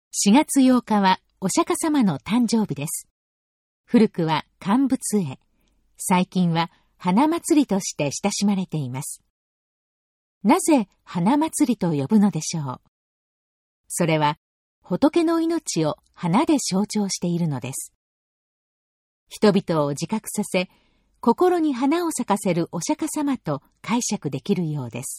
4月8日はお釈迦様の誕生日です。古くは乾物会、最近は花祭りとして親しまれています。なぜ花祭りと呼ぶのでしょう。それは仏の命を花で象徴しているのです。人々を自覚させ、心に花を咲かせるお釈迦様と解釈できるようです。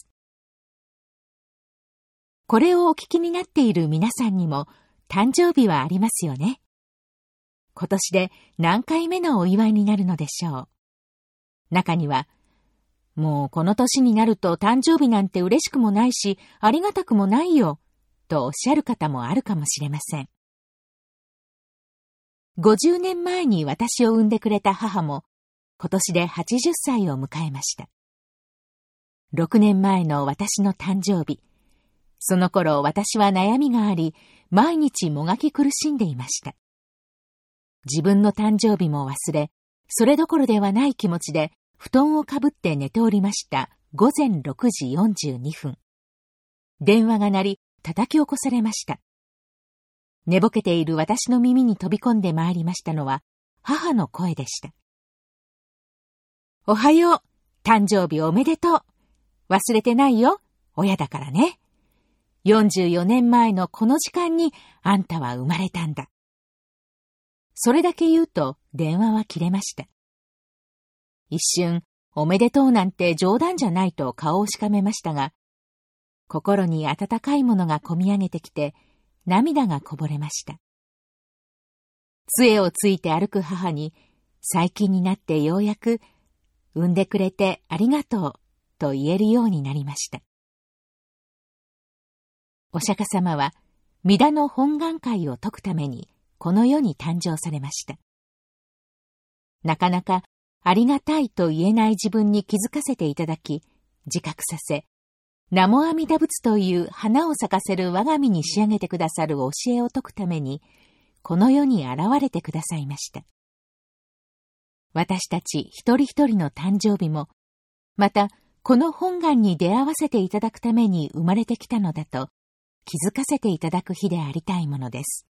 これをお聞きになっている皆さんにも誕生日はありますよね。今年で何回目のお祝いになるのでしょう。中には、もうこの年になると誕生日なんて嬉しくもないし、ありがたくもないよ、とおっしゃる方もあるかもしれません。50年前に私を産んでくれた母も、今年で80歳を迎えました。6年前の私の誕生日、その頃私は悩みがあり、毎日もがき苦しんでいました。自分の誕生日も忘れ、それどころではない気持ちで布団をかぶって寝ておりました午前6時42分。電話が鳴り、叩き起こされました。寝ぼけている私の耳に飛び込んでまいりましたのは、母の声でした。おはよう、誕生日おめでとう。忘れてないよ、親だからね。44年前のこの時間にあんたは生まれたんだ。それだけ言うと電話は切れました。一瞬、おめでとうなんて冗談じゃないと顔をしかめましたが、心に温かいものがこみ上げてきて、涙がこぼれました。杖をついて歩く母に、最近になってようやく、産んでくれてありがとうと言えるようになりました。お釈迦様は、弥陀の本願会を説くために、この世に誕生されました。なかなかありがたいと言えない自分に気づかせていただき、自覚させ、南無阿弥陀仏という花を咲かせる我が身に仕上げてくださる教えを説くために、この世に現れてくださいました。私たち一人一人の誕生日も、またこの本願に出会わせていただくために生まれてきたのだと、気づかせていただく日でありたいものです。